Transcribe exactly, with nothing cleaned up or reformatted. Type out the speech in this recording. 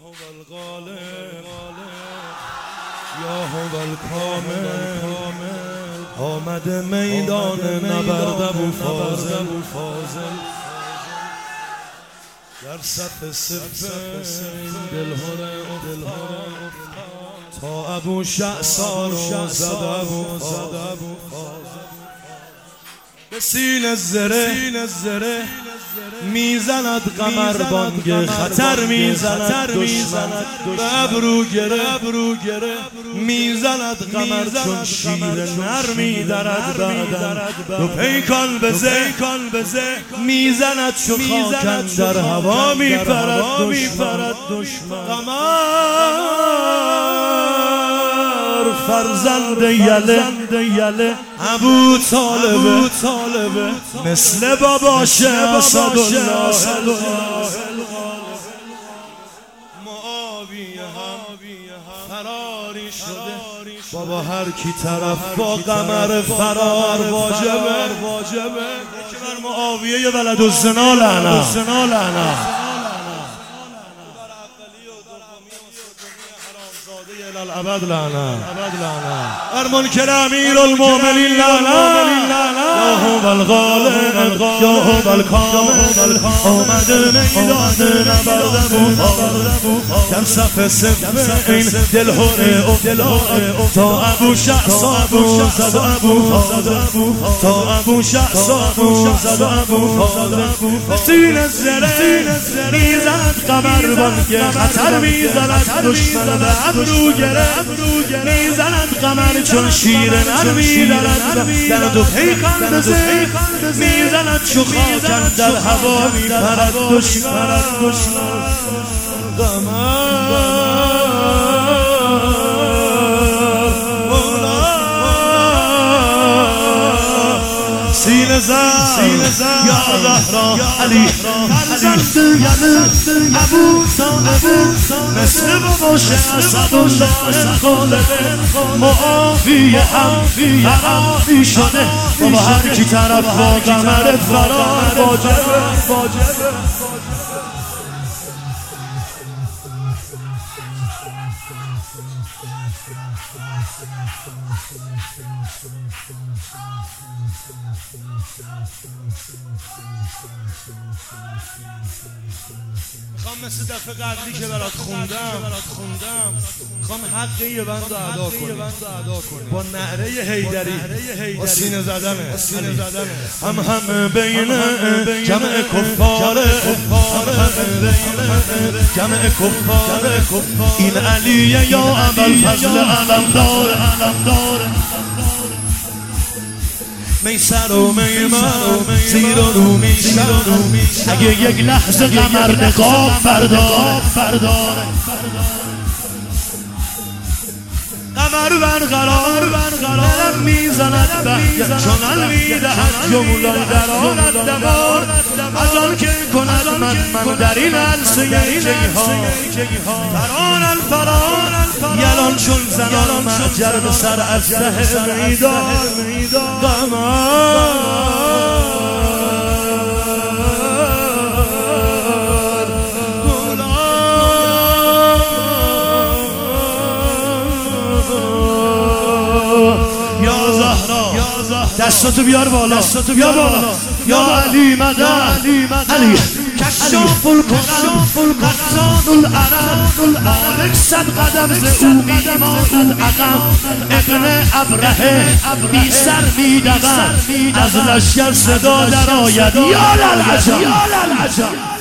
هو الغالب یا هو الکامل آمد میدان نبرد ابو فاضل در صف سفین دلهره تا ابو شعصا رو زد ابو فاضل به سینه زره میزند قمر بانگ خطر میزند دشمن به ابرو گره میزند قمر چون شیر نر میدرد بعدم دو پیکان بزه میزند چو خاکن در هوا میپرد دشمن قمر فرزند یله ابو طالبه مثل باباش اسدالله معاویه هم فراری شده بابا هر کی طرف با قمر فرار واجبه که بر معاویه ولد الزنا لعنه الابد لعنه بر منکر امیر المؤمنین لعنه یا هو الغالب یا هو الکامل آمد میدان نبرد ابو فاضل در صف سفین دلهره تا ابو شعصا رو زد ابو فاضل تا ابو شعصا رو زد ابو فاضل سینه زره میزند قمر بانگ خطر میزند دشمن به ابرو میزند قمر چون شیر نر میدرد در دو پیکان بزه میزند چو خاکن در هوا میپرد دشمن قمر سینه زن یا زهرا علی فرزند یله ابو طالب مثل باباش اسدالله غالب معاویه هم فراری شده بابا هر کی طرف با قمر فرار واجبه میخوام مثل دفعه قبلی که برات خوندم میخوام حق یه بند رو ادا کنی با نعره حیدری با سینه زدنه هم هم بین جمع کفار جمع کفار این علیه یا ابوالفضل علمدار میسر و میمن زیر و رو میشن اگه یک لحظه قمر نقاب برداره قمر برقرار دلم میزند بحگه چون میدهد جملان درآمد دمار از آن که کند من من در این عرصه جیها فران الفران یلان چون زنان معجر به سر از ده میدان قمر دستاتو بیار بالا بیا بالا یا علی مدد علی کشاف القرآن قطان العرب آلک صد قدم ز او میماند عقب ابن ابرهه بی سر میدغن از لشکر صدا در آید یا للعجب